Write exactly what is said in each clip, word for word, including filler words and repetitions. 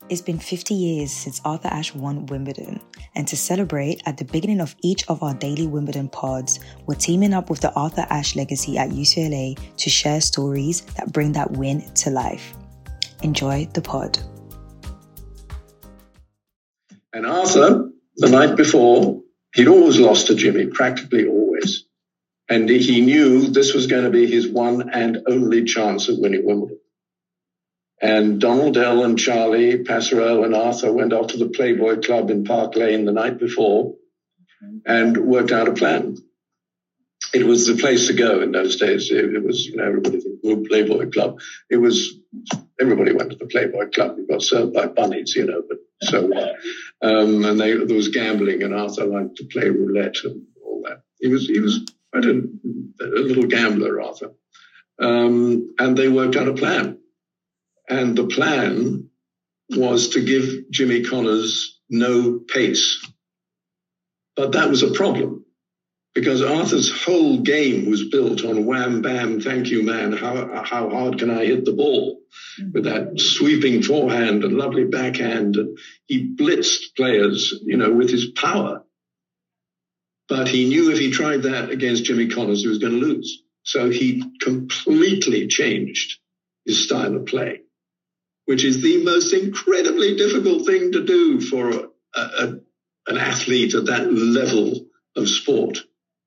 It's been fifty years since Arthur Ashe won Wimbledon, and to celebrate, at the beginning of each of our daily Wimbledon pods, we're teaming up with the Arthur Ashe legacy at U C L A to share stories that bring that win to life. Enjoy the pod. And Arthur, the night before, he'd always lost to Jimmy, practically always. And he knew this was going to be his one and only chance of winning Wimbledon. And Donald Dell and Charlie Passerelle and Arthur went off to the Playboy Club in Park Lane the night before and worked out a plan. It was the place to go in those days. It, it was, you know, everybody the Playboy Club. It was, everybody went to the Playboy Club. You got served by bunnies, you know, but so what? Um, and they, there was gambling, and Arthur liked to play roulette and all that. He was, he was quite a, a little gambler, Arthur. Um, and they worked out a plan. And the plan was to give Jimmy Connors no pace. But that was a problem, because Arthur's whole game was built on wham, bam, thank you, man. How, how hard can I hit the ball? With that sweeping forehand and lovely backhand. And he blitzed players, you know, with his power. But he knew if he tried that against Jimmy Connors, he was going to lose. So he completely changed his style of play, which is the most incredibly difficult thing to do for a, a, an athlete at that level of sport.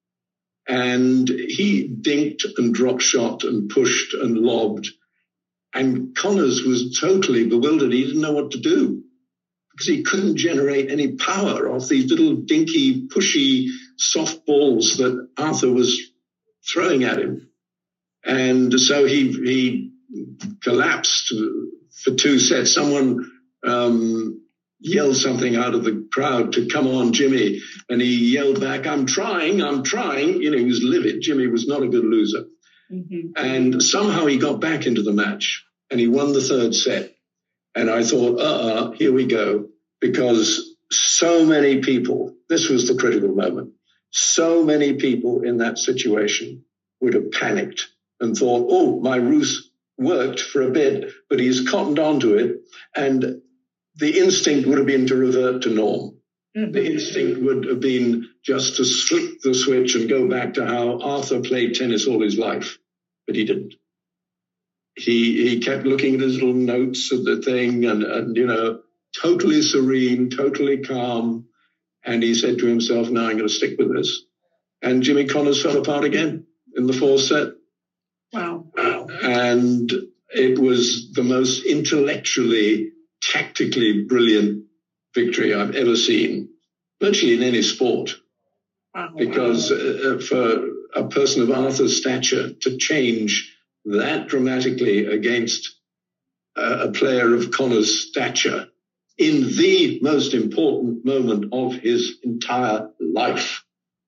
And he dinked and drop shot and pushed and lobbed. And Connors was totally bewildered. He didn't know what to do, because he couldn't generate any power off these little dinky, pushy, soft balls that Arthur was throwing at him. And so he, he collapsed for two sets. Someone um, yelled something out of the crowd to come on, Jimmy. And he yelled back, I'm trying, I'm trying. You know, he was livid. Jimmy was not a good loser. Mm-hmm. And somehow he got back into the match and he won the third set. And I thought, uh-uh, here we go. Because so many people, this was the critical moment, so many people in that situation would have panicked and thought, oh, my ruse worked for a bit, but he's cottoned onto it. And the instinct would have been to revert to norm. Mm-hmm. The instinct would have been just to flick the switch and go back to how Arthur played tennis all his life. But he didn't. He he kept looking at his little notes of the thing and, and, you know, totally serene, totally calm. And he said to himself, no, I'm going to stick with this. And Jimmy Connors fell apart again in the fourth set. Wow. And it was the most intellectually, tactically brilliant victory I've ever seen, virtually in any sport. Wow. Because uh, for a person of Arthur's stature to change that dramatically against uh, a player of Connor's stature in the most important moment of his entire life.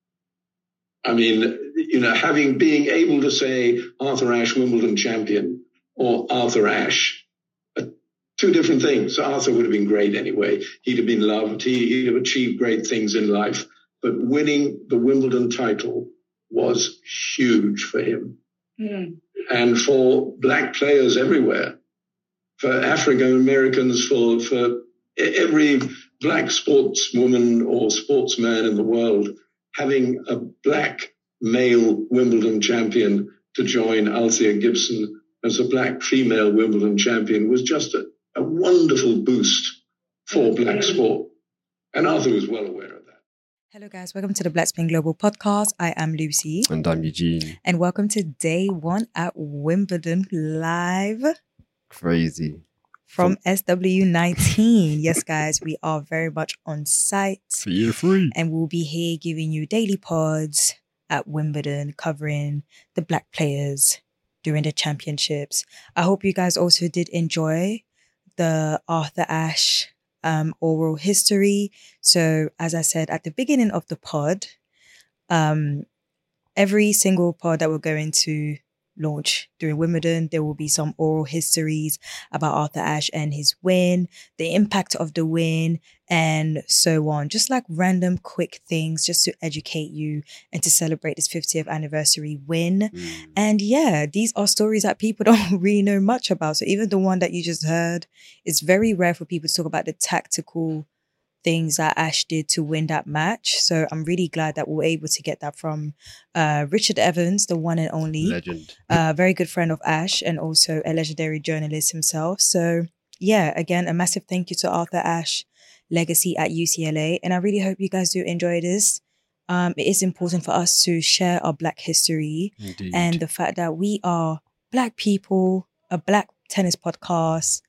I mean, you know, having, being able to say Arthur Ashe Wimbledon champion or Arthur Ashe, uh, two different things. Arthur would have been great anyway. He'd have been loved. He, he'd have achieved great things in life. But winning the Wimbledon title was huge for him. Mm. And for black players everywhere, for African Americans, for, for every black sportswoman or sportsman in the world, having a black male Wimbledon champion to join Althea Gibson as a black female Wimbledon champion was just a, a wonderful boost for black sport. And Arthur was well aware of that. Hello guys, welcome to the Black Spin Global Podcast. I am Lucy. And I'm Eugene. And welcome to day one at Wimbledon live. Crazy. From S W nineteen. Yes, guys, we are very much on site. Fear free. And we'll be here giving you daily pods at Wimbledon, covering the black players during the championships. I hope you guys also did enjoy the Arthur Ashe um, oral history. So, as I said at the beginning of the pod, um, every single pod that we're going to launch during Wimbledon. There will be some oral histories about Arthur Ashe and his win, the impact of the win, and so on. Just like random quick things just to educate you and to celebrate this fiftieth anniversary win. Mm. And yeah, these are stories that people don't really know much about. So even the one that you just heard, it's very rare for people to talk about the tactical things that Ashe did to win that match. So I'm really glad that we were able to get that from uh, Richard Evans, the one and only. Legend. A very good friend of Ashe and also a legendary journalist himself. So yeah, again, a massive thank you to Arthur Ashe, legacy at U C L A. And I really hope you guys do enjoy this. Um, it is important for us to share our Black history Indeed. and the fact that we are Black people, a Black tennis podcast.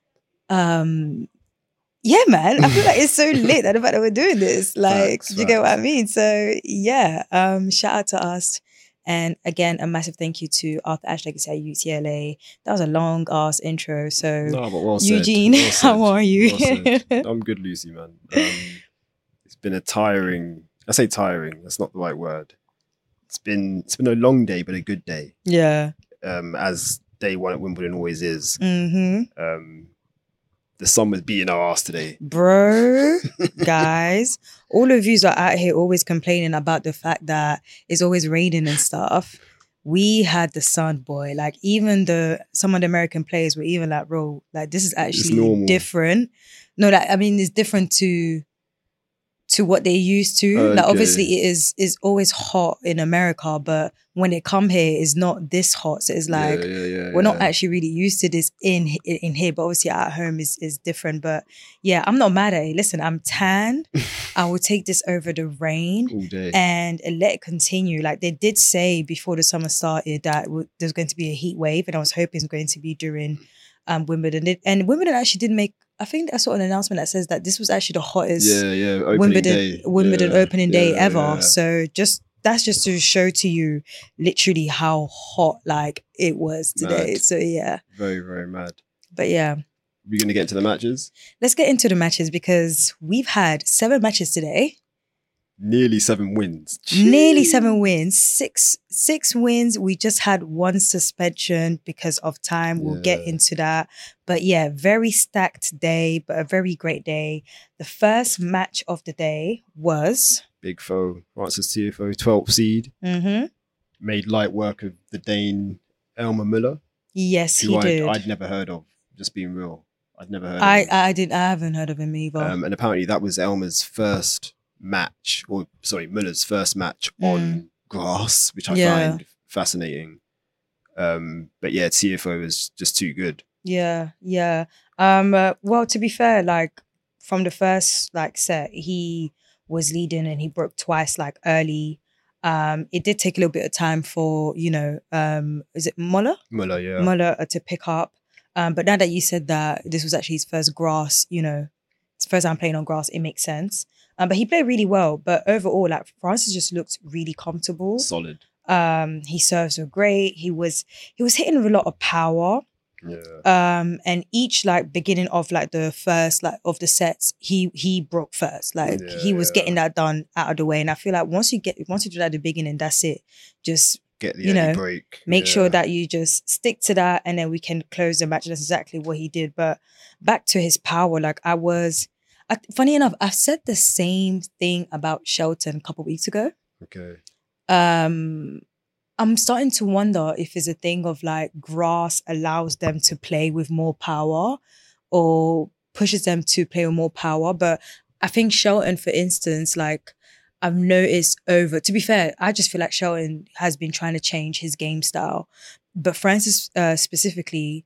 Um, yeah, man, I feel like it's so lit that the fact that we're doing this. Like, Facts, do you get what I facts. mean? So yeah, um, shout out to us. And again, a massive thank you to Arthur Ashe Legacy at U C L A. That was a long ass intro. So No, but well said. Eugene, Well said. how are you? Well said. I'm good, Lucy, man. Um, it's been a tiring. I say tiring. That's not the right word. It's been it's been a long day, but a good day. Yeah. Um, as day one at Wimbledon always is. Mm-hmm. Um, the sun was beating our ass today. Bro, guys, all of yous are out here always complaining about the fact that it's always raining and stuff. We had the sun, boy. Like even the some of the American players were even like, bro, like this is actually normal. different. No, like I mean, it's different to to what they used to. Like Okay. obviously it is is always hot in America, but when it come here, it's not this hot. So it's like yeah, yeah, yeah, we're not yeah. actually really used to this in in here, but obviously at home is is different. But yeah, I'm not mad at it. Listen, I'm tan. I will take this over the rain all day. and let it continue. Like they did say before the summer started that w- there's going to be a heat wave, and I was hoping it's going to be during um, Wimbledon. It- And Wimbledon actually did make. I think I saw an announcement that says that this was actually the hottest yeah, yeah. Opening Wimbledon day. Wimbledon Yeah, opening day yeah, ever. yeah. So just that's just to show to you literally how hot like it was today. Mad. So yeah. Very, very mad. But yeah, We're gonna get into the matches. let's get into the matches because we've had seven matches today. Nearly seven wins. Nearly Jeez. seven wins. Six six wins. We just had one suspension because of time. We'll get Yeah. into that. But yeah, very stacked day, but a very great day. The first match of the day was Big foe, Francis Tiafoe, twelfth seed, mm-hmm. made light work of the Dane Elmer Muller, Yes, who he I'd, did. I'd never heard of. Just being real, I'd never heard. I, of him. I did I haven't heard of him either. Um, and apparently that was Elmer's first match, or sorry, Muller's first match Mm. on grass, which I Yeah. find fascinating. Um, but yeah, Tiafoe was just too good. yeah, yeah. Um uh, well to be fair, like from the first like set, he was leading and he broke twice like early. Um it did take a little bit of time for, you know, um is it Muller? Muller, yeah, Muller uh, to pick up. Um but now that you said that this was actually his first grass, you know, it's first time playing on grass, it makes sense. Um but he played really well. But overall, like Francis just looked really comfortable. solid. Um, he serves were great. He was he was hitting with a lot of power. Yeah, Um, and each like beginning of like the first like of the sets, he he broke first. Like Yeah, he was yeah. getting that done out of the way. And I feel like once you get once you do that at the beginning, that's it. Just get the you early know, break. make yeah. sure that you just stick to that, and then we can close the match. That's exactly what he did. But back to his power, like I was. I, funny enough, I've said the same thing about Shelton a couple weeks ago. Okay. um I'm starting to wonder if it's a thing of like grass allows them to play with more power or pushes them to play with more power. But I think Shelton, for instance, like I've noticed over, to be fair, I just feel like Shelton has been trying to change his game style. But Francis uh, specifically,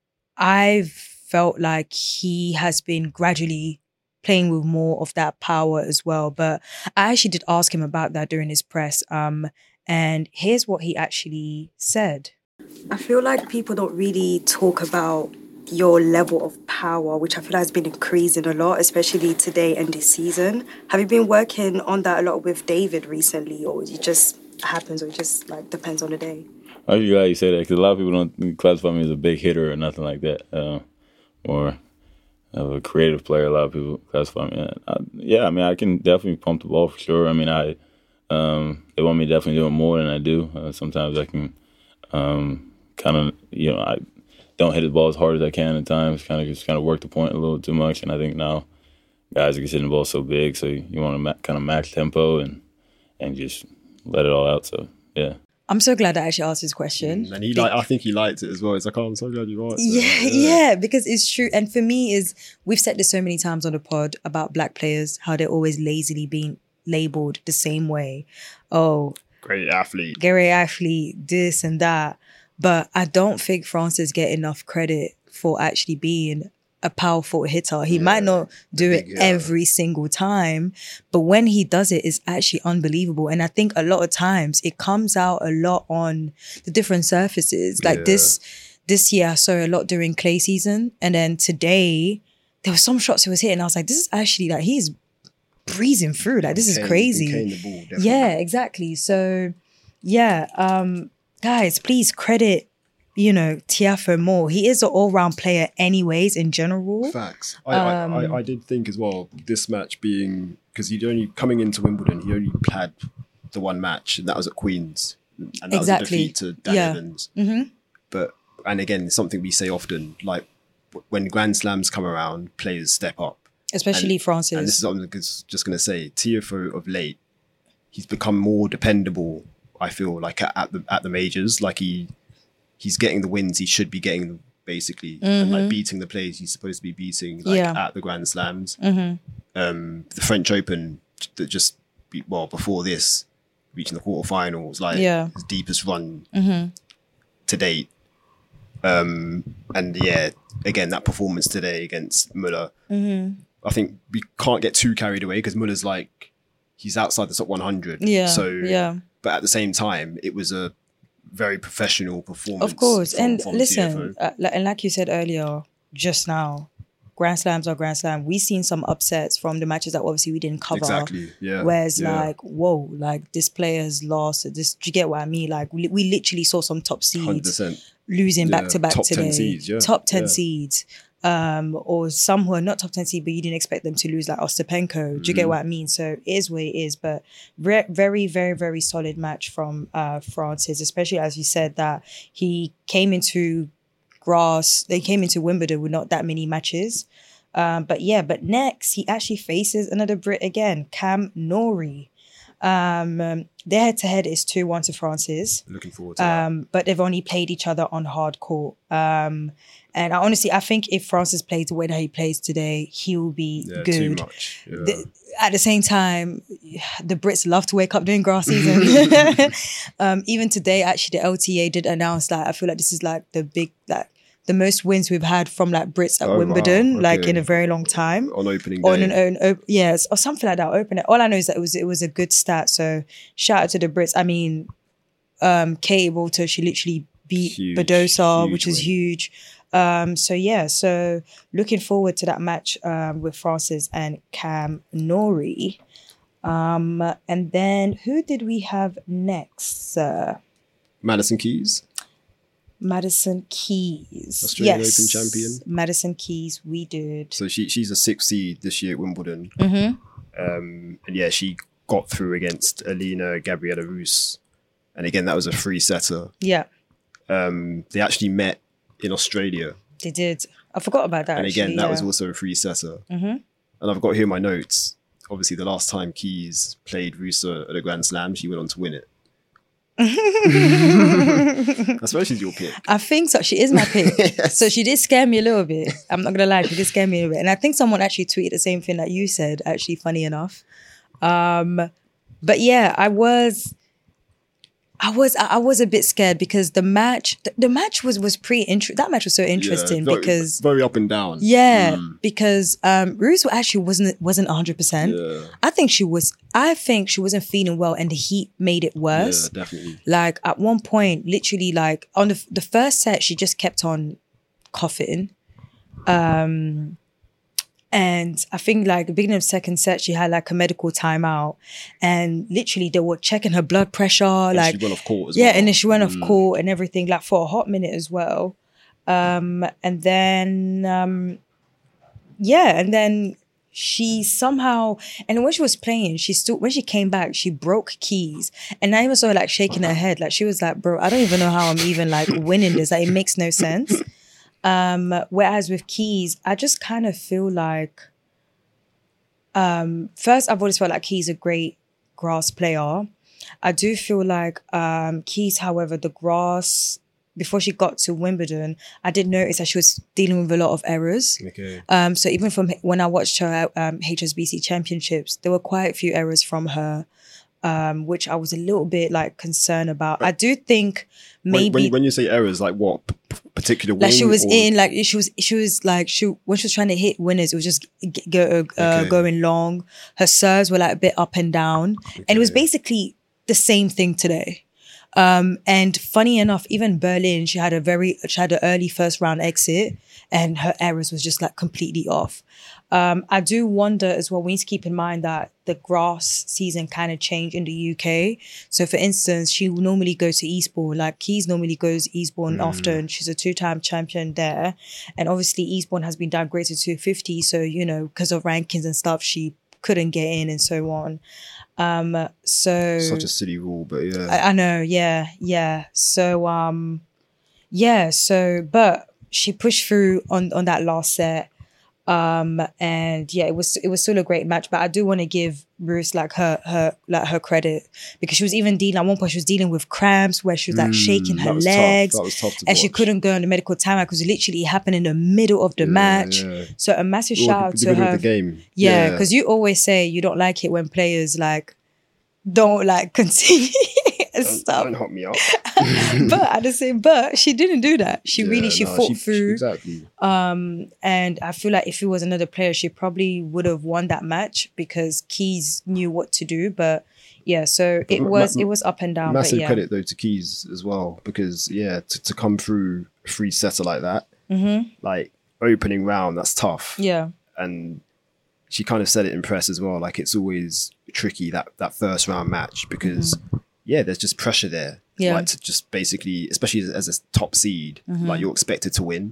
I've felt like he has been gradually playing with more of that power as well. But I actually did ask him about that during his press. Um, and here's what he actually said. I feel like people don't really talk about your level of power, which I feel like has been increasing a lot, especially today and this season. Have you been working on that a lot with David recently, or it just happens, or it just like depends on the day? I'm glad you say that because a lot of people don't classify me as a big hitter or nothing like that, uh, or of a creative player. A lot of people classify me. I, yeah, I mean, I can definitely pump the ball for sure. I mean, I um, they want me to definitely do it more than I do. Uh, sometimes I can Um, kind of, you know, I don't hit the ball as hard as I can at times. Kind of just kind of work the point a little too much. And I think now guys are hitting the ball so big, so you, you want to ma- kind of max tempo and and just let it all out. So yeah. I'm so glad I actually asked this question. And he like, I think he liked it as well. It's like, oh, I'm so glad you asked. Yeah, it. yeah, because it's true. And for me, is we've said this so many times on the pod about black players, how they're always lazily being labeled the same way. Oh, great athlete, great athlete, this and that. But I don't think Francis get enough credit for actually being a powerful hitter. He yeah, might not do it yeah. every single time, but when he does it, it's actually unbelievable. And I think a lot of times it comes out a lot on the different surfaces. Like yeah. this this year, I saw a lot during clay season. And then today, there were some shots he was hitting. I was like, this is actually like, he's breezing through. Like, this is crazy. The ball, yeah, exactly. So, yeah, um, guys, please credit you know, Tiafoe more. He is an all-round player anyways, in general. Facts. I, um, I, I, I did think as well, this match being, because he'd only, coming into Wimbledon, he only had the one match, and that was at Queen's. And that exactly. was a defeat to Dan yeah. Evans. Mm-hmm. But, and again, it's something we say often, like, when Grand Slams come around, players step up. Especially and, Francis. And this is what I'm just going to say, Tiafoe of late, he's become more dependable, I feel, like, at, at the at the majors. Like, he... he's getting the wins he should be getting, basically, mm-hmm. and like beating the players he's supposed to be beating, like yeah. at the Grand Slams. Mm-hmm. Um, the French Open, that just be, well before this, reaching the quarterfinals, like yeah. his deepest run mm-hmm. to date. Um, and yeah, again that performance today against Muller, mm-hmm. I think we can't get too carried away because Muller's like he's outside the top one hundred. Yeah. So yeah. But at the same time, it was a very professional performance. Of course. From, and from listen, uh, and like you said earlier, just now, Grand Slams are Grand Slam. We've seen some upsets from the matches that obviously we didn't cover. Exactly, yeah. Whereas yeah. like, whoa, like this player's lost. This, do you get what I mean? Like we, we literally saw some top seeds one hundred percent. Losing yeah. back to back top today. ten seeds, yeah. Top ten yeah. seeds. Um, or some who are not top ten seed, but you didn't expect them to lose, like Ostapenko. Do you mm-hmm. get what I mean? So it is what it is. But re- very, very, very solid match from uh, Francis, especially as you said that he came into grass, they came into Wimbledon with not that many matches. Um, but yeah, but next he actually faces another Brit again, Cam Norrie. Um, um, their head-to-head is two one to Francis. Looking forward to that. Um, but they've only played each other on hard court. Um, and I honestly, I think if Francis plays the way that he plays today, he will be yeah, good. Too much. Yeah. The, at the same time, the Brits love to wake up during grass season. um, even today, actually, the L T A did announce that I feel like this is like the big, like the most wins we've had from like Brits at oh, Wimbledon, wow. okay. like in a very long time. On opening day. On an own, op- yes, or something like that. Open it. All I know is that it was it was a good stat. So shout out to the Brits. I mean, um, Katie Walter, she literally beat huge, Badosa, huge which is win. huge. Um, so yeah, so looking forward to that match um, with Francis and Cam Norrie. Um, and then who did we have next? Uh, Madison Keys. Madison Keys. Australian yes. Open champion. Madison Keys, we did. So she she's a sixth seed this year at Wimbledon. Mm-hmm. Um, and yeah, she got through against Alina Gabriela Rus. And again, that was a free setter. Yeah. Um, they actually met in Australia. They did. I forgot about that. And actually, again, that yeah. was also a free setter. Mm-hmm. And I've got here my notes. Obviously, the last time Keys played Rusa at a Grand Slam, she went on to win it. I suppose she's your pick. I think so. She is my pick. Yes. So she did scare me a little bit. I'm not gonna lie, she did scare me a little bit. And I think someone actually tweeted the same thing that you said, actually, funny enough. Um, but yeah, I was I was I was a bit scared because the match the, the match was was pretty interesting. That match was so interesting yeah, very, because very up and down. Yeah, mm. because um, Rus actually wasn't wasn't one hundred percent. Yeah. I think she was. I think she wasn't feeling well, and the heat made it worse. Yeah, definitely. Like at one point, literally, like on the the first set, she just kept on coughing. Um. And I think like the beginning of second set, she had like a medical timeout, and literally they were checking her blood pressure. And like she went off court as yeah, well. and then she went mm. off court and everything, like for a hot minute as well. Um, and then um, yeah, and then she somehow, and when she was playing, she still, when she came back, she broke keys. And I even saw her like shaking her head. Like she was like, bro, I don't even know how I'm even like winning this. Like it makes no sense. Um, whereas with Keys, I just kind of feel like, um, first, I've always felt like Keys a great grass player. I do feel like um, Keys, however, the grass, before she got to Wimbledon, I did notice that she was dealing with a lot of errors. Okay. Um, so even from when I watched her at um, H S B C Championships, there were quite a few errors from her, um, which I was a little bit like concerned about. I do think maybe when, when, when you say errors, like what p- particular like she wing was or- in like she was she was like she when she was trying to hit winners, it was just g- go, uh, Okay. going long. Her serves were like a bit up and down, and it was Okay. basically the same thing today. Um, and funny enough, even Berlin, she had a very, she had an early first round exit and her errors was just like completely off. Um, I do wonder as well, we need to keep in mind that the grass season kind of changed in the U K. So for instance, she will normally go to Eastbourne, like Keys normally goes to Eastbourne often. She's a two-time champion there. And obviously Eastbourne has been downgraded to fifty. So, you know, because of rankings and stuff, she couldn't get in and so on. Um, so Such a silly rule, but yeah. I, I know, yeah, yeah. So, um, yeah, so, but she pushed through on, on that last set. Um, and yeah, it was, it was still a great match, but I do want to give Bruce like her, her, like her credit because she was even dealing, at one point she was dealing with cramps where she was like shaking Mm, her that was legs Tough. That was tough to and she watch. couldn't go on the medical timeout because it literally happened in the middle of the Yeah, match. yeah. So a massive Or shout out the to middle her. of the game. Yeah, because you always say you don't like it when players like don't like continue and don't, stuff. don't hot me up. But at the same, but she didn't do that. She Yeah, really she no, fought she- through. exactly. Um, and I feel like if it was another player, she probably would have won that match because Keys knew what to do. But yeah, so it ma- was ma- it was up and down. Massive but yeah. credit though to Keys as well because yeah, to, to come through a free setter like that, Mm-hmm. like opening round, that's tough. Yeah, And she kind of said it in press as well. Like it's always tricky that that first round match because yeah, there's just pressure there. Mm-hmm. Yeah. Like to just basically, especially as, as a top seed, Mm-hmm. like you're expected to win.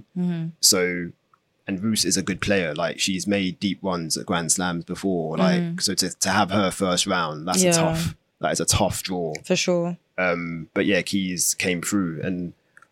So, and Roos is a good player. Like she's made deep runs at Grand Slams before. Like so to to have her first round, that's Mm-hmm. Yeah. a tough. That is a tough draw. for sure. Um, but yeah, Keys came through and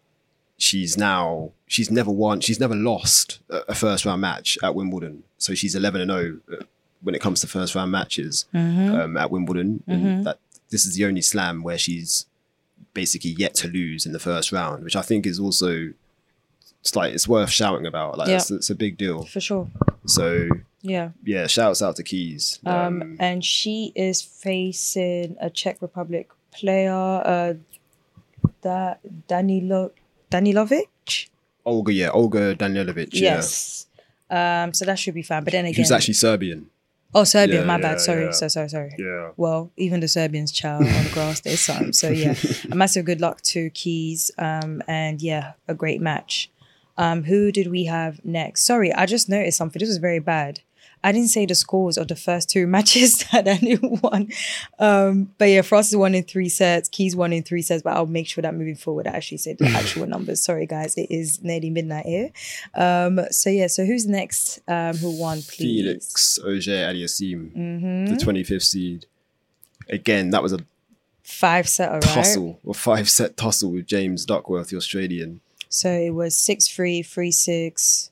she's now she's never won she's never lost a, a first round match at Wimbledon. So she's eleven and oh when it comes to first round matches um, at Wimbledon. And that this is the only slam where she's basically yet to lose in the first round, which I think is also it's like it's worth shouting about. Like Yeah. it's, it's a big deal. For sure. So Yeah. yeah, shouts out to Keys. Um, Um, and she is facing a Czech Republic player, uh, da- Danilo Danilovic. Olga, yeah, Olga Danilovic. Yeah. Yes. Um, so that should be fine. But then again, Who's actually Serbian. oh, Serbian. Yeah, my yeah, bad. Sorry, yeah. so sorry, sorry. Yeah. Well, even the Serbians, child on the grass, there's some. So yeah, a massive good luck to Keys. Um, and yeah, a great match. Um, who did we have next? Sorry, I just noticed something. This was very bad. I didn't say the scores of the first two matches that Daniel won. Um, but yeah, Francis won in three sets, Keys won in three sets, but I'll make sure that moving forward, I actually say the actual numbers. Sorry, guys, it is nearly midnight here. Um, so yeah, so who's next um, who won, please? Felix Auger Aliassime, Mm-hmm. the twenty-fifth seed. Again, that was a Five set, all right? tussle or five set tussle with James Duckworth, the Australian. So it was six three, three six,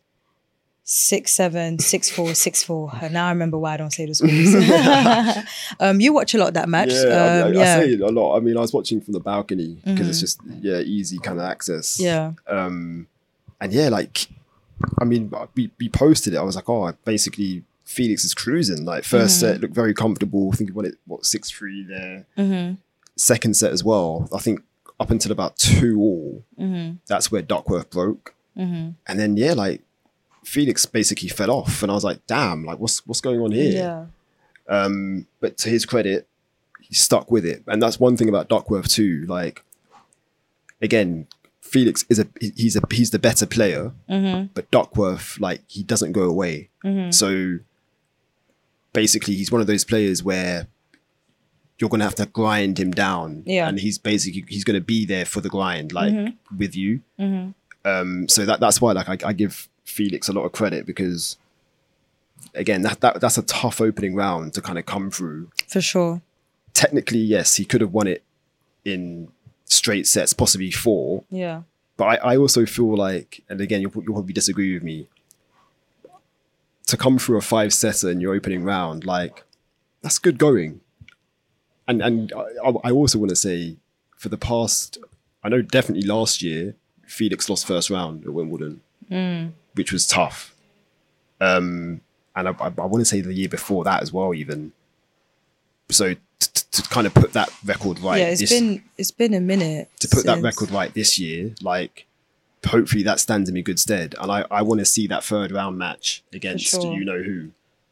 six seven, six four, six four. And now I remember why I don't say the scores. um, you watch a lot of that match. Yeah, I, um, I, yeah. I say it a lot. I mean, I was watching from the balcony because it's Mm-hmm. just yeah, easy kind of access. Yeah. Um, and yeah, like, I mean, we, we posted it. I was like, oh, basically Felix is cruising. Like first Mm-hmm. set looked very comfortable. I think he won it what six three there. Mm-hmm. Second set as well. I think up until about two all, Mm-hmm. that's where Duckworth broke. Mm-hmm. And then yeah, like Felix basically fell off, and I was like, damn, like what's what's going on here? Yeah. Um, but to his credit, he stuck with it, and that's one thing about Duckworth too. Like, again, Felix is a he's a he's the better player, Mm-hmm. but Duckworth, like, he doesn't go away. Mm-hmm. So basically, he's one of those players where you're gonna have to grind him down, Yeah. and he's basically he's gonna be there for the grind, like Mm-hmm. with you. Mm-hmm. Um, so that that's why, like, I, I give Felix a lot of credit because again, that, that that's a tough opening round to kind of come through. For sure. Technically, yes, he could have won it in straight sets, possibly four. Yeah. But I, I also feel like, and again, you'll, you'll probably disagree with me, to come through a five-setter in your opening round, like, that's good going. And and I, I also want to say, for the past, I know definitely last year, Felix lost first round at Wimbledon, mm. which was tough. Um, and I, I, I want to say the year before that as well, even. So to, to kind of put that record right, yeah, it's this, been it's been a minute to put since... that record right this year, like hopefully that stands in me good stead. And I, I want to see that third round match against sure. you know who,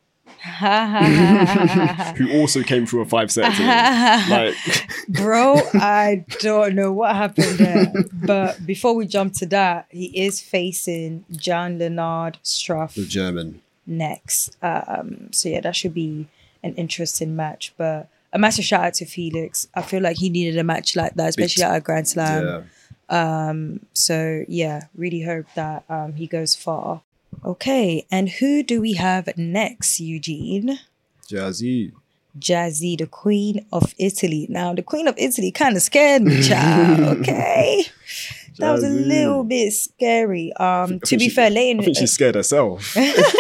who also came through a five set. Like, bro, I don't know what happened there. But before we jump to that, he is facing Jan-Lennard Struff, the German, next. Um, so yeah, that should be an interesting match. But a massive shout out to Felix. I feel like he needed a match like that, especially at a Grand Slam. Yeah. Um, so yeah, really hope that um, he goes far. Okay, and who do we have next, Eugene? Jazzy. Jazzy, the Queen of Italy. Now, the Queen of Italy kind of scared me, child. Okay, that was a little bit scary. Um, to be she, fair, later I think she's scared herself.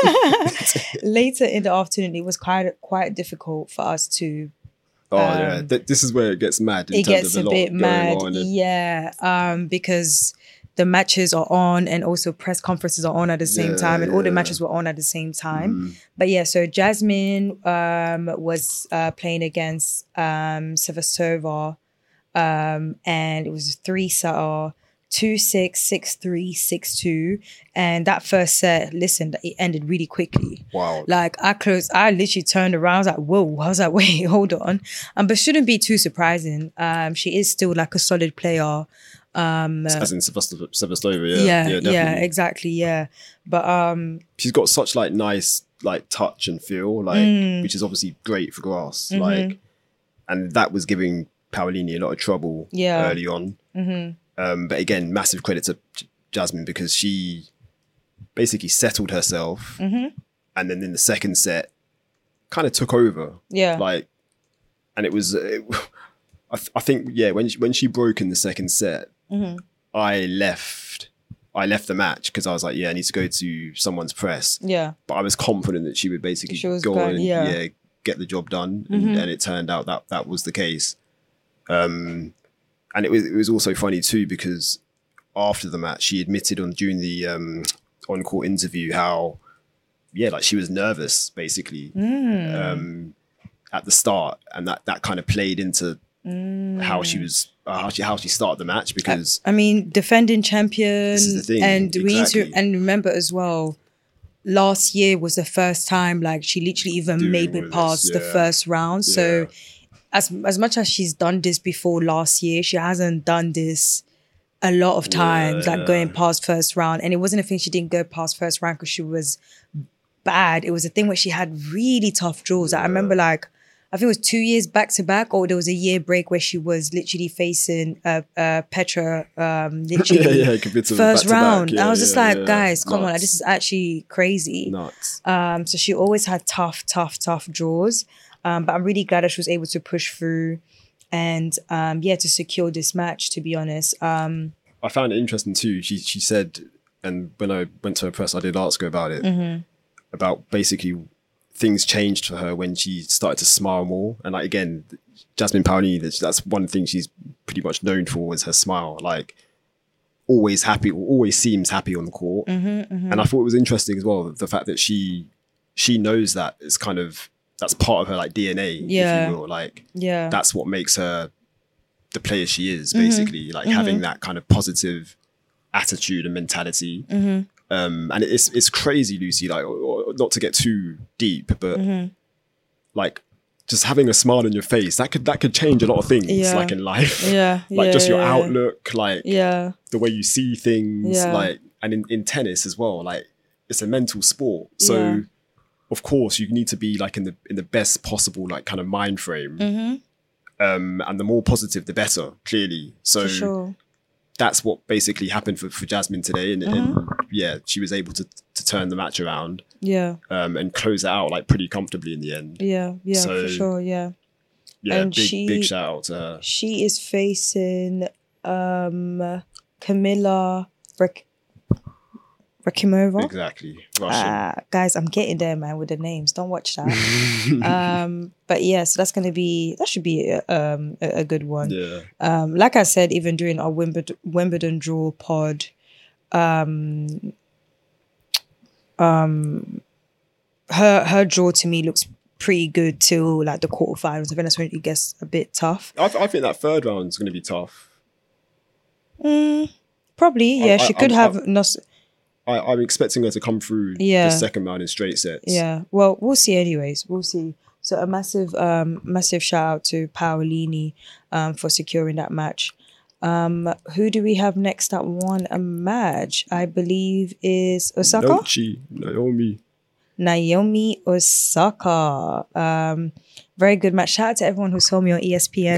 later in the afternoon, it was quite quite difficult for us to. Oh um, yeah, Th- this is where it gets mad. In it terms gets of a a bit lot mad, going on and- yeah. Um, because the matches are on, and also press conferences are on at the same Yeah, time, and all the yeah. matches were on at the same time. Mm. But yeah, so Jasmine um, was uh, playing against um, Sevastova, um, and it was a three-setter, two six, six three, six two, and that first set, listen, it ended really quickly. Wow. Like I closed, I literally turned around. I was like, "Whoa!" I was like, "Wait, hold on." Um, but shouldn't be too surprising. Um, she is still like a solid player. Um, As in Sevastova, Sevastova, yeah, yeah, yeah, yeah, definitely. exactly, yeah. But um, She's got such like nice like touch and feel, like Mm. which is obviously great for grass, Mhm. like, and that was giving Paolini a lot of trouble Yeah. early on. mhm, Um, but again, massive credit to J- Jasmine because she basically settled herself, mhm, and then in the second set, kind of took over. yeah, Like, and it was, it, I, th- I think, yeah, when she, when she broke in the second set, mhm, I left, I left the match because I was like, yeah, I need to go to someone's press. yeah, But I was confident that she would basically She was go going- on and yeah. yeah. get the job done, Mhm. and, and it turned out that that was the case. Um, and it was it was also funny too because after the match, she admitted on during the um, on court interview how yeah, like she was nervous basically mm, um, at the start, and that that kind of played into mm. how she was uh, how she how she started the match because I mean, defending champion, This is the thing, and we need to exactly. and remember as well. Last year was the first time like she literally even Doing made all it of past this, the yeah. first round. So Yeah. as as much as she's done this before last year, she hasn't done this a lot of times, Yeah, like yeah. going past first round. And it wasn't a thing she didn't go past first round because she was bad. It was a thing where she had really tough draws. I remember like I think it was two years back to back, or there was a year break where she was literally facing uh, uh, Petra, um, literally yeah, yeah, compared to first back-to-back, round. yeah, I was just yeah, like, yeah. guys, come on, like, Nuts. this is actually crazy. nuts. Um, so she always had tough, tough, tough draws. Um, but I'm really glad that she was able to push through and um, yeah, to secure this match, to be honest. Um, I found it interesting too. She she said, and when I went to her press, I did ask her about it, mhm, about basically things changed for her when she started to smile more. And like again, Jasmine Paolini, that's, that's one thing she's pretty much known for is her smile. Like always happy, always seems happy on the court. mhm, mhm. And I thought it was interesting as well the fact that she she knows that it's kind of that's part of her like D N A, Yeah. if you will. Like Yeah. that's what makes her the player she is, Mhm. basically. Like having that kind of positive attitude and mentality. Mhm, Um, and it's it's crazy, Lucy. Like, or- or not to get too deep, but mhm. like just having a smile on your face that could that could change a lot of things, Yeah. like in life. Yeah. like yeah, just your yeah, yeah. outlook, like Yeah. the way you see things, Yeah. like and in, in tennis as well. Like it's a mental sport, so Yeah. of course you need to be like in the in the best possible like kind of mind frame. Mhm, Um, and the more positive, the better. Clearly, so. for sure. that's what basically happened for, for Jasmine today. And, Mm-hmm. and yeah, she was able to to turn the match around. Yeah. Um, and close it out like pretty comfortably in the end. Yeah. Yeah. So, for sure. Yeah. Yeah, And big she- big shout out to her. She is facing um Camilla Rek- Rekimova. Exactly, Russian. Uh, guys, I'm getting there, man, with the names. Don't watch that. um, but yeah, so that's gonna be that should be a, um, a, a good one. yeah, Um, like I said, even during our Wimbledon, Wimbledon draw pod, um, um, her her draw to me looks pretty good till like the quarterfinals. I think that's when it gets a bit tough. I, I think that third round is going to be tough. Mm, probably, yeah. I- she I- could I'm- have nos- I, I'm expecting her to come through Yeah. the second round in straight sets. Yeah. Well, we'll see. Anyways, we'll see. So a massive, um, massive shout out to Paolini, um, for securing that match. Um, who do we have next that won a match? I believe is Osaka. Nochi, Naomi. Naomi Osaka. Um, very good match. Shout out to everyone who saw me on E S P N.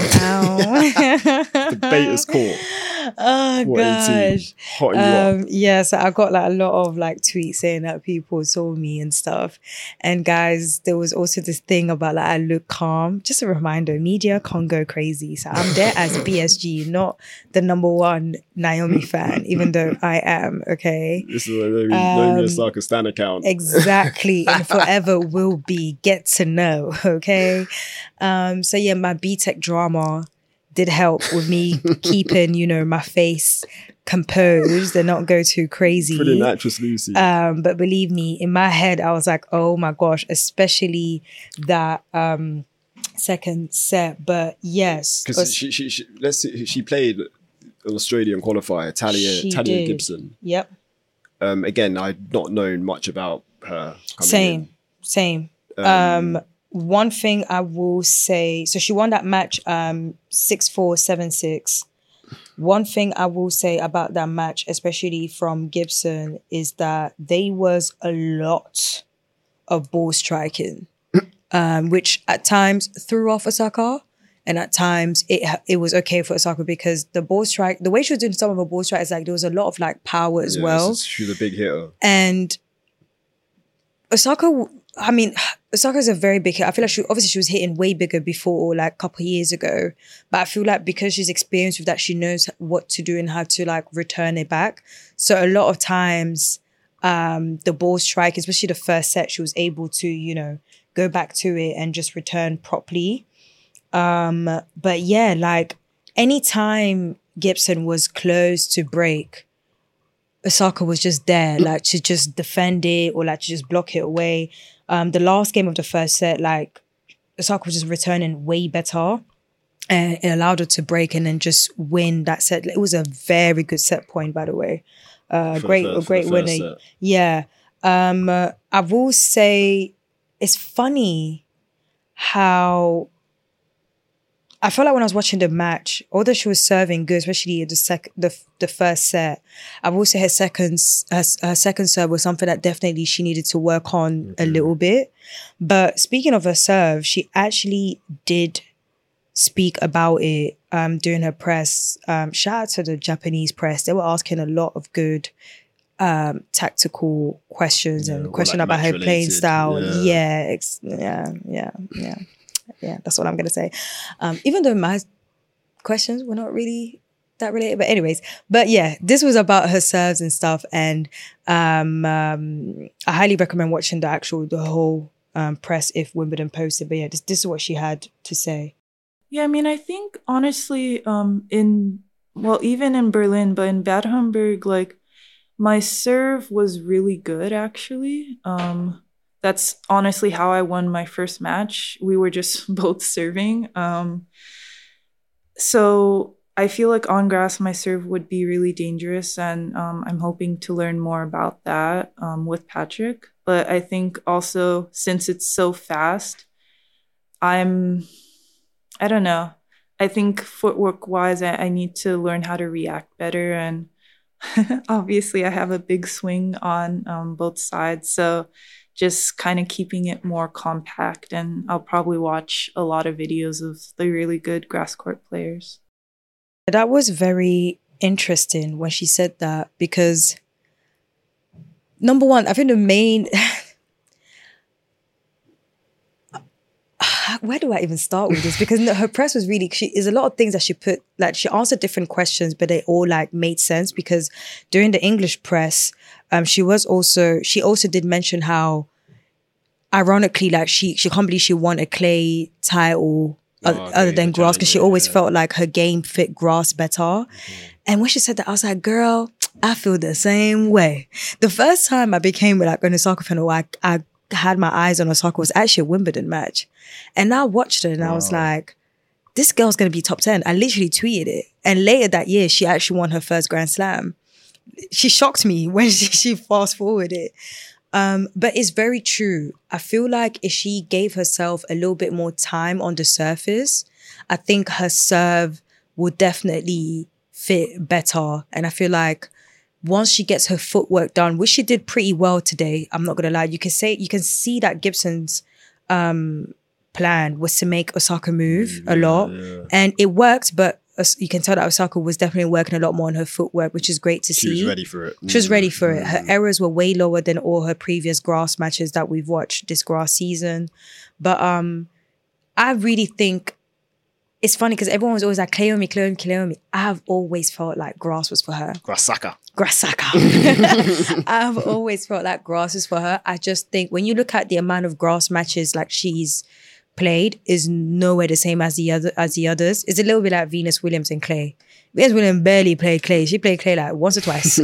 Ow. The bait is caught. Oh What eighteen? gosh. Hotting you up. Um, yeah, so I got like a lot of like tweets saying that people saw me and stuff. And guys, there was also this thing about like I look calm. Just a reminder, media can't go crazy. So I'm there as B S G, not the number one Naomi fan, even though I am, okay? This is a Naomi, Naomi Um, Osaka Stan account. Exactly. And forever will be. Get to know, okay? Um, so yeah, my B Tech drama did help with me keeping, you know, my face composed and not go too crazy. Pretty actress Lucy. Um, but believe me, in my head, I was like, oh my gosh, especially that um, second set. But yes. Because Aus- she, she, she, let's see, she played an Australian qualifier, Talia, She Talia did. Gibson. Yep. Um, again, I'd not known much about her. Coming Same. Same. in. Um, one thing I will say, so she won that match um six four, seven six. One thing I will say about that match, especially from Gibson, is that there was a lot of ball striking, um, which at times threw off Osaka, and at times it it was okay for Osaka because the ball strike, the way she was doing some of her ball strike is like there was a lot of like power as Yeah, well. this is- she's a big hitter. And Osaka, I mean, Osaka is a very big hit. I feel like she obviously she was hitting way bigger before, like a couple of years ago. But I feel like because she's experienced with that, she knows what to do and how to like return it back. So a lot of times, um, the ball strike, especially the first set, she was able to, you know, go back to it and just return properly. Um, but yeah, like anytime Gibson was close to break, Osaka was just there, like to just defend it or like to just block it away. Um, the last game of the first set, like Osaka was just returning way better, and it allowed her to break and then just win that set. It was a very good set point, by the way. Uh, For great, the a first- great for the first winner. set. Yeah. Um, uh, I will say it's funny how I felt like when I was watching the match, although she was serving good, especially the sec the the first set, I will say her second her, her second serve was something that definitely she needed to work on a little bit. But speaking of her serve, she actually did speak about it um, during her press. Um, shout out to the Japanese press; they were asking a lot of good um, tactical questions Yeah, and or questions like about her match playing related. style. Yeah. Yeah, ex- yeah, yeah, yeah. Yeah, that's what I'm going to say. Um, even though my questions were not really that related. But anyways, but yeah, this was about her serves and stuff. And um, um, I highly recommend watching the actual, the whole um, press if Wimbledon posted. But yeah, this, this is what she had to say. Yeah, I mean, I think honestly, um, in, well, even in Berlin, but in Bad Homburg, like, my serve was really good, actually. Um, That's honestly how I won my first match. We were just both serving. Um, so I feel like on grass, my serve would be really dangerous. And um, I'm hoping to learn more about that um, with Patrick. But I think also since it's so fast, I'm, I don't know. I think footwork wise, I, I need to learn how to react better. And obviously I have a big swing on um, both sides. So just kind of keeping it more compact. And I'll probably watch a lot of videos of the really good grass court players. That was very interesting when she said that because number one, I think the main where do I even start with this? Because her press was really, she is a lot of things that she put, like she answered different questions, but they all like made sense because during the English press, um, she was also, she also did mention how ironically, like she, she can't believe she won a clay title Oh, other, okay, other than the grass because she challenge, always yeah. felt like her game fit grass better. Mm-hmm. And when she said that, I was like, girl, I feel the same way. The first time I became like an Osaka fan, or I, I had my eyes on Osaka was actually a Wimbledon match. And I watched it and I was Wow. like, this girl's going to be top ten. I literally tweeted it. And later that year, she actually won her first Grand Slam. She shocked me when she, she fast forwarded it. Um, but it's very true. I feel like if she gave herself a little bit more time on the surface, I think her serve will definitely fit better. And I feel like once she gets her footwork done, which she did pretty well today, I'm not gonna lie, you can say you can see that Gibson's um, plan was to make Osaka move a lot, yeah. and it worked. But Os- you can tell that Osaka was definitely working a lot more on her footwork, which is great to She see. was ready for it. She was ready for it. Mm. Her errors were way lower than all her previous grass matches that we've watched this grass season. But um, I really think it's funny because everyone was always like, Cleomi, Cleomi, Cleomi. I've always felt like grass was for her. Grasaka. Grassaka. I've always felt like grass is for her. I just think when you look at the amount of grass matches like she's played is nowhere the same as the other as the others. It's a little bit like Venus Williams and clay. Venus Williams barely played clay. She played clay like once or twice.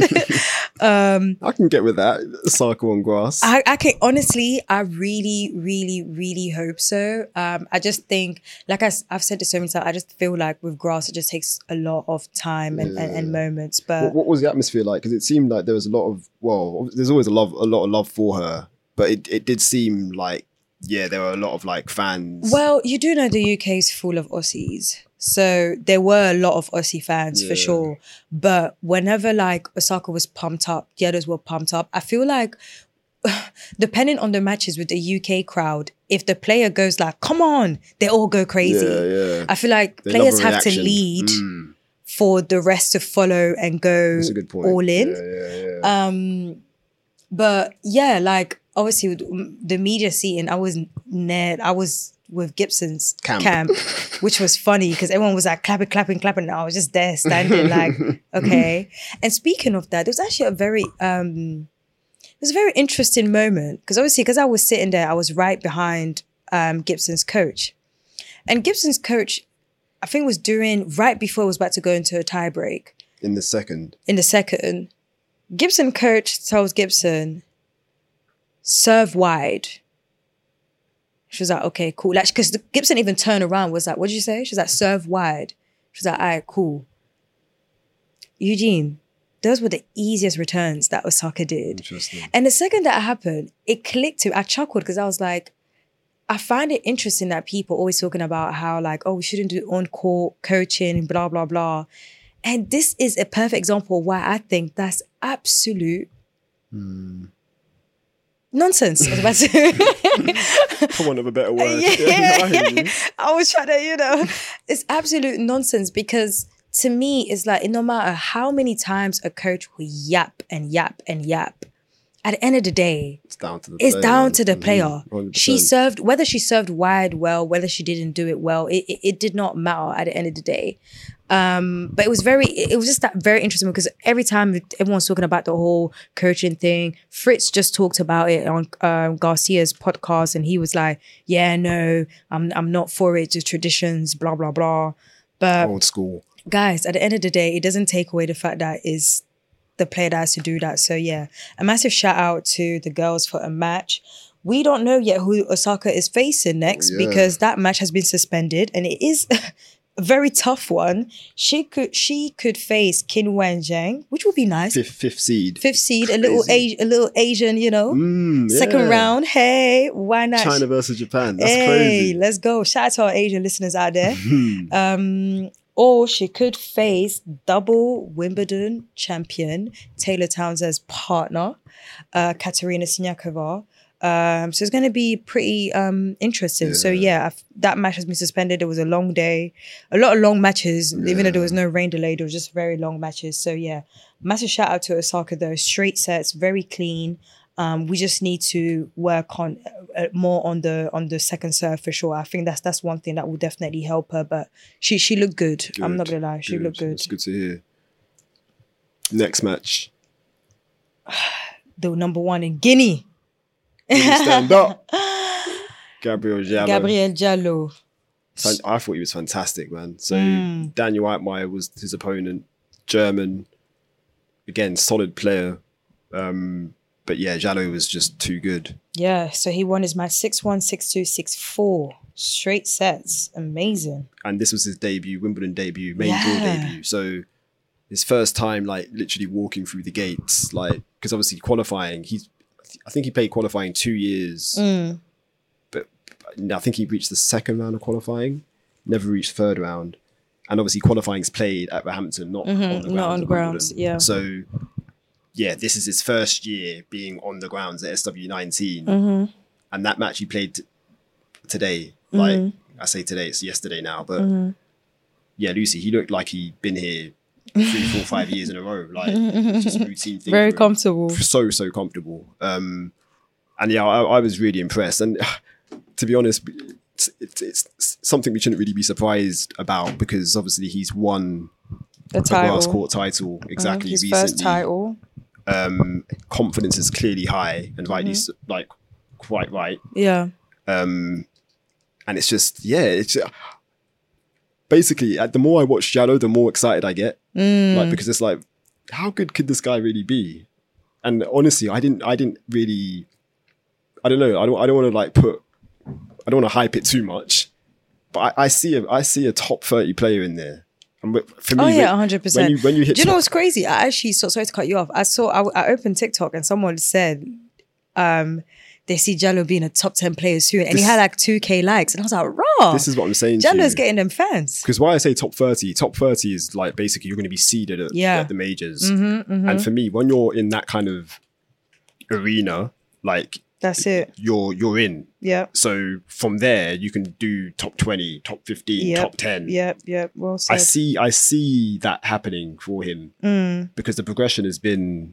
um, I can get with that. Cycle on grass. I, I can honestly, I really, really, really hope so. Um, I just think, like I, s- I've said this so many times, I just feel like with grass, it just takes a lot of time and, and, and moments. But what, what was the atmosphere like? Because it seemed like there was a lot of, well, there's always a love, a lot of love for her, but it, it did seem like, yeah, there were a lot of like fans. well, you do know the U K is full of Aussies. So there were a lot of Aussie fans Yeah. for sure. But whenever like Osaka was pumped up, the others were pumped up. I feel like depending on the matches with the U K crowd, if the player goes like, come on, they all go crazy. Yeah, yeah. I feel like They love players a have to reaction. lead Mm, for the rest to follow and go that's a good point. all in. Yeah, yeah, yeah. Um, but yeah, like obviously with the media seating, I was near, I was with Gibson's Camp. camp, which was funny because everyone was like clapping, clapping, clapping. And I was just there standing like, okay. And speaking of that, there was actually a very, um, it was a very interesting moment because obviously because I was sitting there, I was right behind um, Gibson's coach. And Gibson's coach, I think was doing right before it was about to go into a tie break. In the second. In the second, Gibson coach tells Gibson, serve wide. She was like, okay, cool. Like, because Gibson even turned around, was like, what did you say? She was like, serve wide. She was like, all right, cool. Eugene, those were the easiest returns that Osaka did. Interesting. And the second that happened, it clicked to, I chuckled because I was like, I find it interesting that people always talking about how like, oh, we shouldn't do on-court coaching and blah, blah, blah. And this is a perfect example of why I think that's absolute nonsense. I was about to For want of a better word. yeah, I hear you. I was trying to, you know, it's absolute nonsense because to me, it's like no matter how many times a coach will yap and yap and yap, at the end of the day, It's down to the it's player. down to the Mhm, player. one hundred She percent. served, whether she served wide well, whether she didn't do it well, it, it, it did not matter at the end of the day. Um, but it was very, it was just that very interesting because every time everyone's talking about the whole coaching thing, Fritz just talked about it on um, Garcia's podcast and he was like, yeah, no, I'm, I'm not for it, just traditions, blah, blah, blah. But Old school. guys, at the end of the day, it doesn't take away the fact that it's the player that has to do that. So yeah, a massive shout out to the girls for a match. We don't know yet who Osaka is facing next Yeah. because that match has been suspended and it is a very tough one. She could she could face Qin Wen Zhang, which would be nice. Fifth, fifth seed. Fifth seed, a little Crazy. a, a little Asian, you know. Mm, Second yeah. round. Hey, why not? China versus Japan. That's hey, crazy. let's go. Shout out to our Asian listeners out there. um, or she could face double Wimbledon champion Taylor Townsend's partner, uh, Katerina Siniakova. Um, so it's going to be pretty um, interesting. Yeah. So yeah, I've, that match has been suspended. It was a long day, a lot of long matches. Yeah. Even though there was no rain delay, there was just very long matches. So yeah, massive shout out to Osaka though. Straight sets, very clean. Um, we just need to work on uh, more on the on the second serve for sure. I think that's that's one thing that will definitely help her. But she she looked good. Good, I'm not gonna lie, she good. looked good. That's good to hear. Next match. The number one in Guinea. Stand up. Gabriel Diallo. Gabriel Diallo. Fan- I thought he was fantastic, man. So Mm. Daniel Altmaier was his opponent. German. Again, solid player. Um, but yeah, Diallo was just too good. Yeah, so he won his match six one, six two, six four. Straight sets. Amazing. And this was his debut, Wimbledon debut, main Yeah. draw debut. So his first time, like literally walking through the gates, like because obviously qualifying, he's I think he played qualifying two years, Mm. but I think he reached the second round of qualifying, never reached third round, and obviously qualifying's played at Roehampton, not Mhm, on the grounds. not on of grounds, Wimbledon. yeah. So yeah, this is his first year being on the grounds at S W nineteen, Mm-hmm. and that match he played t- today. Mm-hmm. Like I say today, it's yesterday now, but Mm-hmm. yeah, Lucy, he looked like he'd been here three, four, five years in a row. Like it's just a routine thing. Very for him. comfortable. So so comfortable. Um, and yeah, I, I was really impressed. And to be honest, it's, it's, it's something we shouldn't really be surprised about because obviously he's won The a grass title. court title Mhm, exactly his recently. first title. Um, confidence is clearly high and rightly Mm-hmm. s like quite right. Yeah. Um, and it's just yeah, it's basically uh, the more I watch Diallo, the more excited I get. Mm. Like because it's like, how good could this guy really be? And honestly, I didn't, I didn't really, I don't know, I don't, I don't want to like put, I don't want to hype it too much, but I, I see a, I see a top thirty player in there. And for me, Oh yeah, when- one hundred percent. when you when you hit, Do you know top- what's crazy? I actually saw, sorry to cut you off. I saw, I, I opened TikTok and someone said, um, they see Diallo being a top ten player soon. And This- he had like two K likes. And I was like, raw. this is what I'm saying. to Diallo's you. getting them fans. Because why I say top thirty, top thirty is like basically you're going to be seeded at, Yeah. at the majors. Mm-hmm, mm-hmm. And for me, when you're in that kind of arena, like That's it. you're you're in. Yeah. So from there, you can do top twenty, top fifteen, Yep. top ten. Yep. Yep. Well I said. see I see that happening for him Mm. because the progression has been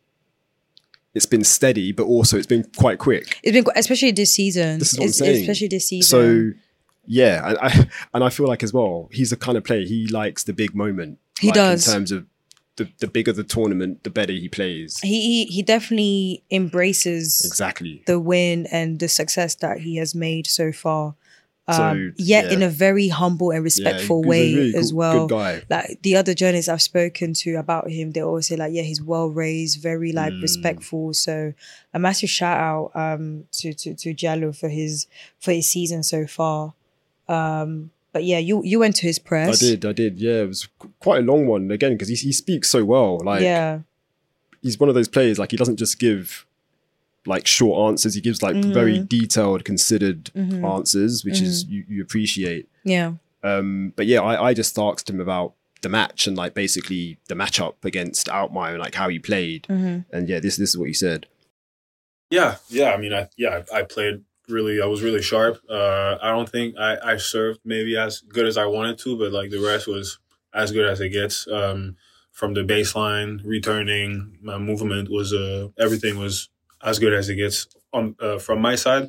it's been steady, but also it's been quite quick. It's been, quite- especially this season. This is what I'm It's- saying. Especially this season. So yeah, and I and I feel like as well, he's the kind of player he likes the big moment. He like, does. in terms of the, the bigger the tournament, the better he plays. he, he he definitely embraces Exactly. the win and the success that he has made so far. Um, So, yet yeah. in a very humble and respectful he's a way really as good- well. Good guy. Like the other journalists I've spoken to about him, they always say like, yeah, he's well raised, very like Mm. respectful. So a massive shout out um to to to Diallo for his for his season so far. Um, but yeah, you you went to his I press. did, I did. Yeah, it was qu- quite a long one again because he he speaks so well. Like yeah, he's one of those players. Like he doesn't just give like short answers. He gives like very detailed, considered Mhm. answers, which is you, you appreciate. yeah, Um, but yeah, I, I just asked him about the match and like basically the matchup against Altmaier and like how he played. hmm And yeah, this this is what he said. Yeah, yeah. I mean, I yeah, I played really. I was really sharp. Uh, I don't think I, I served maybe as good as I wanted to, but like the rest was as good as it gets. Um, from the baseline, returning, my movement was uh, everything was as good as it gets on uh, from my side.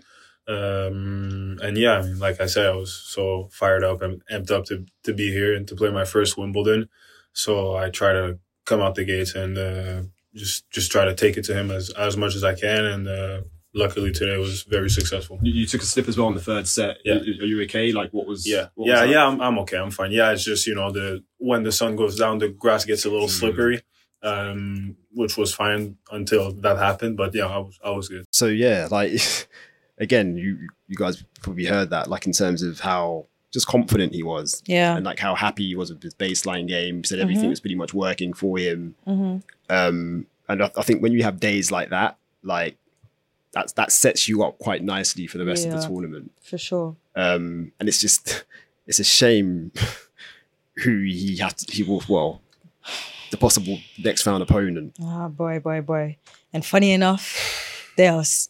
Um, and yeah, I mean, like I said, I was so fired up and amped up to to be here and to play my first Wimbledon. So I try to come out the gates and uh, just just try to take it to him as as much as I can. And uh, luckily today was very successful. You, you took a slip as well in the third set. Yeah. Are, are you okay? Like what was? Yeah, what yeah, was that? yeah. I'm I'm okay. I'm fine. Yeah, it's just you know the when the sun goes down, the grass gets a little Mm. slippery, um, which was fine until that happened. But yeah, I was I was good. So yeah, like again, you you guys probably heard that, like in terms of how just confident he was yeah. and like how happy he was with his baseline game. He said everything Mhm. was pretty much working for him. hmm Um, and I, I think when you have days like that, like that's that sets you up quite nicely for the rest of Yeah. the tournament. For sure. Um, and it's just it's a shame who he had to, he will well the possible next round opponent. Ah, boy, boy, boy. And funny enough, they are s-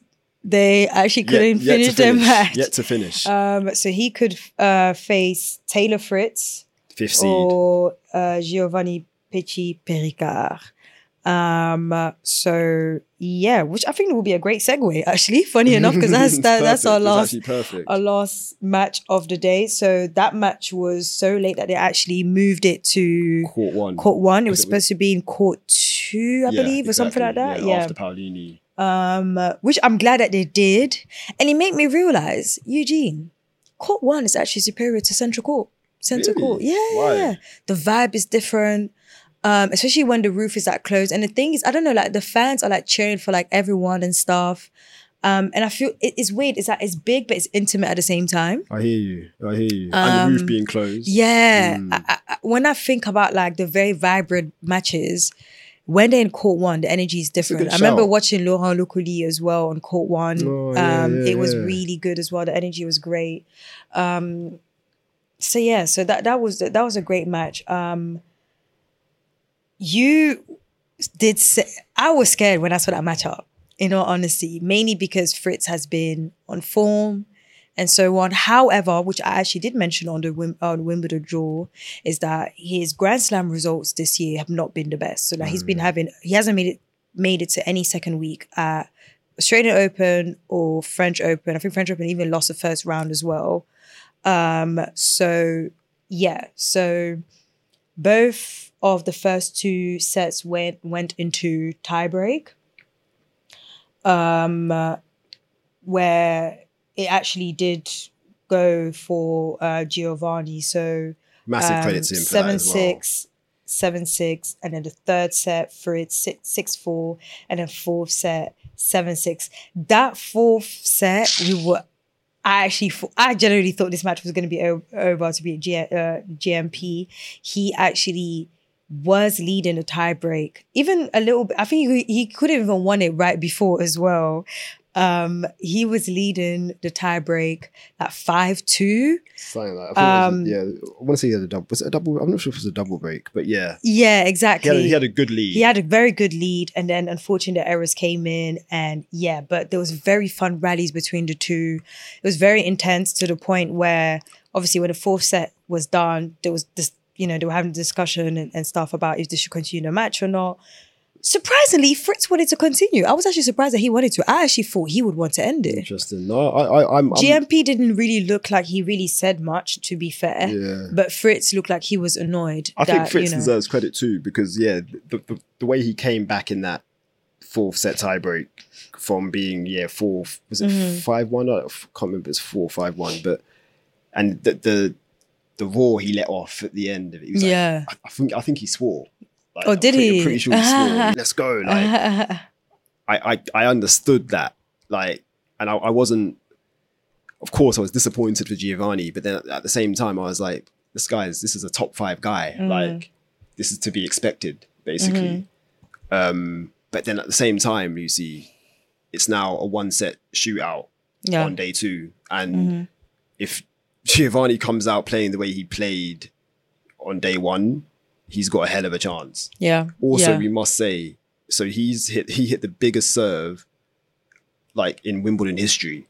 they actually Yet- couldn't yet to finish their finish. match. Yet to finish. Um, so he could uh, face Taylor Fritz Fifth seed. or uh, Giovanni Petit Pericard. Um, so yeah, which I think will be a great segue. Actually, funny enough, because that's that, that's our Perfect. It's last actually perfect. our last match of the day. So that match was so late that they actually moved it to Court one. court one. It was Because it was- supposed to be in court two, I Yeah, believe, or something like that. exactly. Yeah. After Paolini. Um, uh, which I'm glad that they did, and it made me realize, Eugene, court one is actually superior to Central Court. Central Really? Court, yeah, yeah, Why? yeah. The vibe is different. Um, especially when the roof is like closed. And the thing is, I don't know, like the fans are like cheering for like everyone and stuff. Um, and I feel it, it's weird. It's like it's big, but it's intimate at the same time. I hear you. I hear you. and the roof Um, being closed. Yeah. Mm. I, I, when I think about like the very vibrant matches, when they're in court one, the energy is different. good I remember shout. watching Laurent Luculi as well on court one. Oh, yeah, um, yeah, it was yeah. really good as well. The energy was great. Um, so yeah, so that that was that was a great match. Um, you did say, I was scared when I saw that matchup, in all honesty, mainly because Fritz has been on form and so on. However, which I actually did mention on the Wim- on Wimbledon draw, is that his Grand Slam results this year have not been the best. So that he's been having, he hasn't made it made it to any second week at Australian Open or French Open. I think French Open even lost the first round as well. Um, so yeah, so both of the first two sets went went into tiebreak, um, uh, where it actually did go for uh, Giovanni. So Massive um, credit to him for seven that as well. six, seven six, and then the third set for it six six four, and then fourth set seven six. That fourth set, we were. I actually, thought- I generally thought this match was going to be o- over to be a G- uh, G M P. He actually was leading the tiebreak, even a little bit. I think he, he could have even won it right before as well. Um, he was leading the tiebreak at five two. Something like that. I think Um, it was, yeah, I want to say he had a double. Was it a double? I'm not sure if it was a double break, but yeah, Yeah, he exactly. had a, he had a good lead. He had a very good lead, and then unfortunately the errors came in, and yeah, but there was very fun rallies between the two. It was very intense to the point where obviously when the fourth set was done, there was this, you know, they were having a discussion and, and stuff about if they should continue the match or not. Surprisingly, Fritz wanted to continue. I was actually surprised that he wanted to. I actually thought he would want to end it. Interesting. No, I, I, I'm. I'm G M P didn't really look like he really said much, to be fair. Yeah. But Fritz looked like he was annoyed. I that, think Fritz you know, deserves credit too because yeah, the, the the way he came back in that fourth set tiebreak from being yeah four was it Mm-hmm. five one? I can't remember. It's four five one, but and the the the roar he let off at the end of it. He was like, Yeah. I, I think I think he swore. Like, Oh, I'm did pretty, he? I'm pretty sure he swore. Let's go. Like I, I I understood that. Like, and I, I wasn't. Of course, I was disappointed for Giovanni, but then at the same time, I was like, "This guy is this is a top five guy. Mm. Like, this is to be expected, basically." Um, but then at the same time, you see, it's now a one set shootout yeah. on day two, and if Giovanni comes out playing the way he played on day one, he's got a hell of a chance. Yeah. Also, yeah. we must say, so he's hit he hit the biggest serve like in Wimbledon history.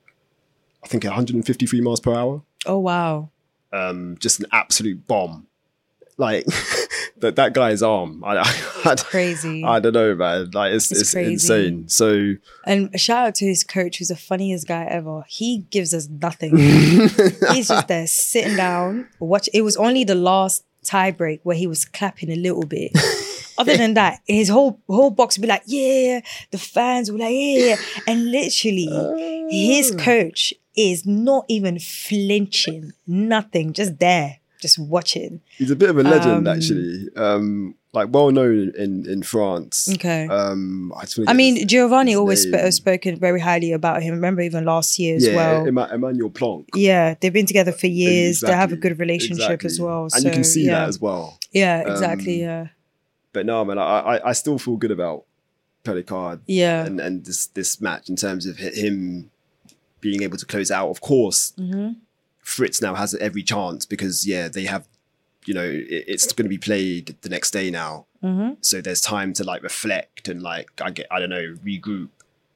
I think one hundred fifty-three miles per hour. Oh, wow. Um, just an absolute bomb. Like that that guy's arm. I, I, Crazy. I don't know, man. Like it's It's it's, crazy. insane. So And a shout out to his coach, who's the funniest guy ever. He gives us nothing. He's just there sitting down. Watch. It was only the last tie break where he was clapping a little bit. Other than that, his whole whole box would be like, yeah. The fans were like, yeah. And literally, his coach is not even flinching. Nothing. Just there. Just watching. he's a bit of a legend, Um, actually. Um, like well known in in France. Okay. Um, I, just wanna I get mean, his- Giovanni his always sp- name. has spoken very highly about him. Remember, even last year as yeah, well. Emma- Emmanuel Planck. Yeah, they've been together for years. They have a Exactly, good relationship as exactly. well. and so, you can see yeah. that as well. Yeah, exactly. Um, yeah, But no, man, I I, I still feel good about Pericard yeah. and and this this match in terms of hi- him being able to close it out. Of course, Mm-hmm. Fritz now has every chance because yeah, they have, you know, it, it's going to be played the next day now, Mm-hmm. so there's time to like reflect and like I get I don't know regroup.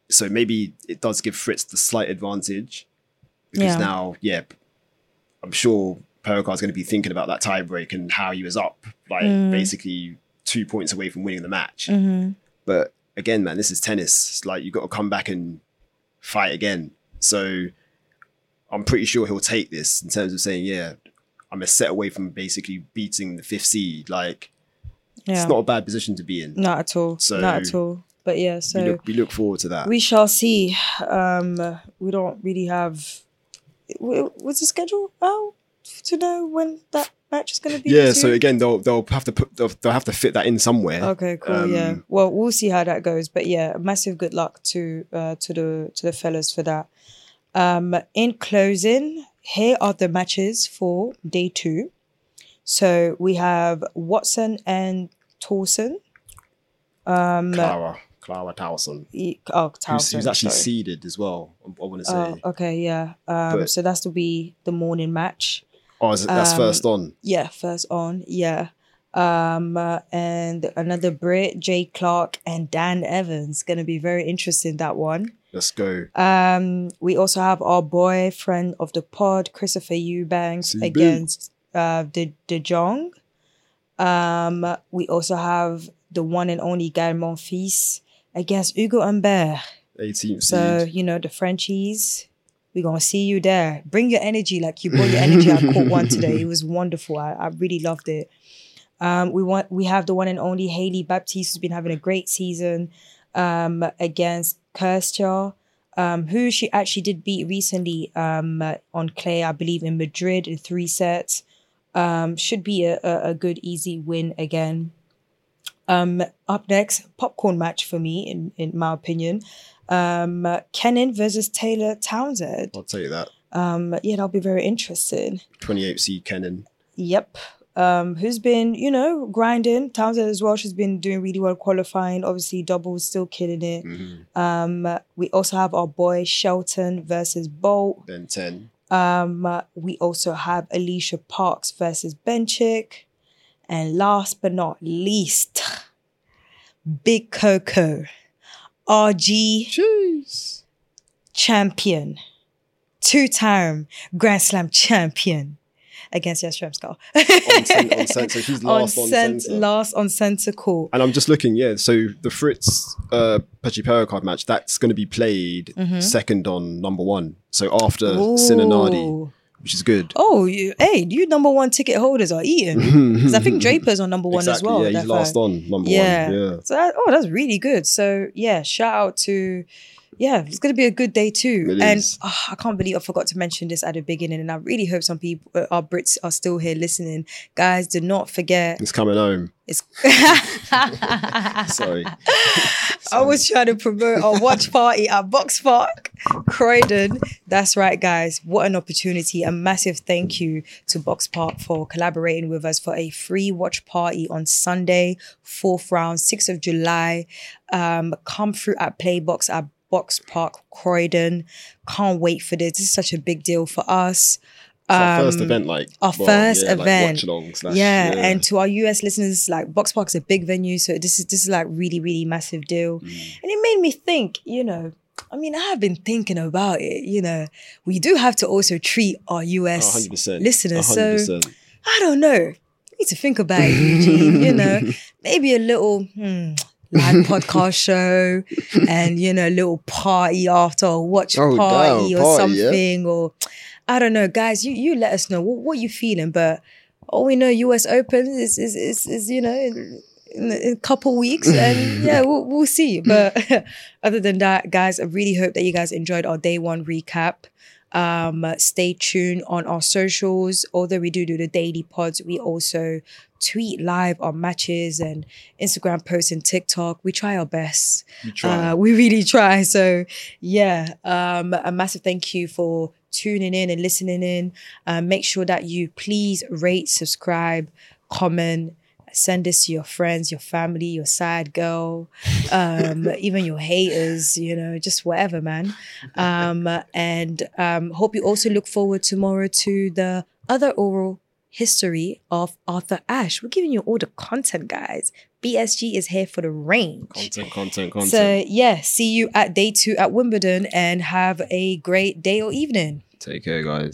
so maybe it does give Fritz the slight advantage because Yeah. now, yeah, I'm sure Pericard's going to be thinking about that tiebreak and how he was up, like Mm. basically two points away from winning the match. Mm-hmm. But again, man, this is tennis. It's like you got to come back and fight again. So I'm pretty sure he'll take this in terms of saying, yeah, I'm a set away from basically beating the fifth seed. Like, Yeah. it's not a bad position to be in. Not at all. So- Not at all. But yeah, so we, look, we look forward to that. we shall see. Um, we don't really have. w- What's the schedule out to know when that match is going to be? yeah. So resumed? again, they'll they'll have to put they'll, they'll have to fit that in somewhere. Okay, cool. Um, yeah. Well, we'll see how that goes. But yeah, massive good luck to uh, to the to the fellas for that. Um, in closing, here are the matches for day two. So we have Watson and Towson. Um, Clara Clara Towson, e- oh, who's, Towson. who's actually sorry. seeded as well. I, I want to say. Oh, okay, yeah. Um, But- so that's to be the morning match. oh, is it, that's um, first on. Yeah, first on. Yeah. Um, uh, and another Brit, Jay Clark and Dan Evans. Gonna be very interesting, that one. Let's go. Um, we also have our boy, friend of the pod, Christopher Eubanks C B. against uh De, De Jong. Um, we also have the one and only Guy Monfils against Hugo Humbert. eighteenth So, seed. you know, the Frenchies, we're going to see you there. Bring your energy like you brought your energy at Court One today. It was wonderful. I, I really loved it. Um, we want we have the one and only Hailey Baptiste, who's been having a great season um, against Kirstia, um, who she actually did beat recently um, uh, on clay, I believe, in Madrid in three sets. Um, should be a, a, a good, easy win again. Um, up next, popcorn match for me, in, in my opinion. Um, Kenin versus Taylor Townsend. I'll tell you that. Um, yeah, that'll be very interesting. twenty-eighth seed Kenin. Yep. Um, who's been, you know, grinding. Townsend as well. She's been doing really well qualifying. Obviously, doubles still killing it. Mm-hmm. Um, we also have our boy Shelton versus Bolt. Then ten. Um, we also have Alicia Parks versus Benchik. And last but not least, Big Coco, R G Jeez. champion, two-time Grand Slam champion against Yastremska. on, cen- on center. He's last on, cent- center. Last on center court. And I'm just looking, yeah. So the Fritz uh, Pecci Pericard match, that's going to be played second on number one. So after Sinanadi, Ooh. which is good. Oh, you, hey, you number one ticket holders are eating. Because I think Draper's on number one exactly, as well. yeah, he's that last fight. on number Yeah. one. Yeah. So that, oh, that's really good. So yeah, shout out to, yeah, it's gonna be a good day too. It and is. oh, I can't believe I forgot to mention this at the beginning. And I really hope some people, uh, our Brits, are still here listening. Guys, do not forget. It's coming home. It's. Sorry. I was trying to promote our watch party at Box Park, Croydon. That's right, guys. What an opportunity. A massive thank you to Box Park for collaborating with us for a free watch party on Sunday, fourth round, sixth of July. Um, come through at Playbox at Box Park, Croydon. Can't wait for this. This is such a big deal for us. It's our first Um, event, like our well, first yeah, event. Like watch along slash, Yeah, and to our U S listeners, like Box Park is a big venue, so this is this is like really really massive deal, Mm. and it made me think. You know, I mean, I have been thinking about it. You know, we do have to also treat our U S one hundred percent listeners. one So hundred percent I don't know. We need to think about it, Eugene. You know, maybe a little hmm, live podcast show, and you know, a little party after a watch Oh, party damn, or party, yeah. something, or I don't know, guys. You you let us know what what you feeling, but all we know, U S Open is is is, is you know. In, in a couple weeks, and yeah, we'll, we'll see. But other than that, guys, I really hope that you guys enjoyed our day one recap. Um, stay tuned on our socials. Although we do do the daily pods, we also tweet live our matches and Instagram posts and TikTok. We try our best. We try. Uh, we really try. So yeah, um, a massive thank you for tuning in and listening in. Um, make sure that you please rate, subscribe, comment. Send this to your friends, your family, your side girl, um, even your haters, you know, just whatever, man. Um, and um, hope you also look forward tomorrow to the other oral history of Arthur Ashe. We're giving you all the content, guys. B S G is here for the range. Content, content, content. So, yeah, see you at day two at Wimbledon and have a great day or evening. Take care, guys.